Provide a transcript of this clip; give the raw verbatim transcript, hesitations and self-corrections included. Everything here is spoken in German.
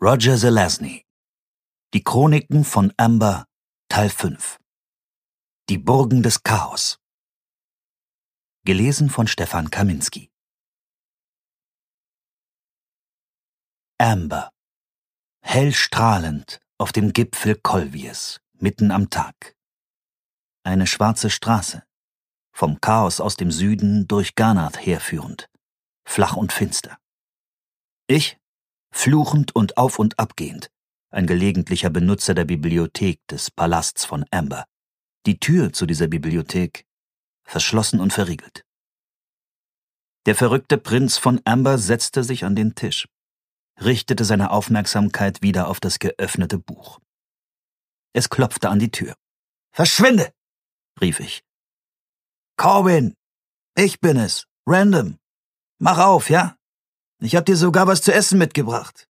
Roger Zelazny. Die Chroniken von Amber, Teil fünf. Die Burgen des Chaos. Gelesen von Stefan Kaminski. Amber. Hell strahlend auf dem Gipfel Kolvies, mitten am Tag. Eine schwarze Straße, vom Chaos aus dem Süden durch Garnath herführend, flach und finster. Ich, fluchend und auf und abgehend, ein gelegentlicher Benutzer der Bibliothek des Palasts von Amber. Die Tür zu dieser Bibliothek verschlossen und verriegelt. Der verrückte Prinz von Amber setzte sich an den Tisch, richtete seine Aufmerksamkeit wieder auf das geöffnete Buch. Es klopfte an die Tür. »Verschwinde!« rief ich. »Corbin, ich bin es, Random. Mach auf, ja? Ich hab dir sogar was zu essen mitgebracht.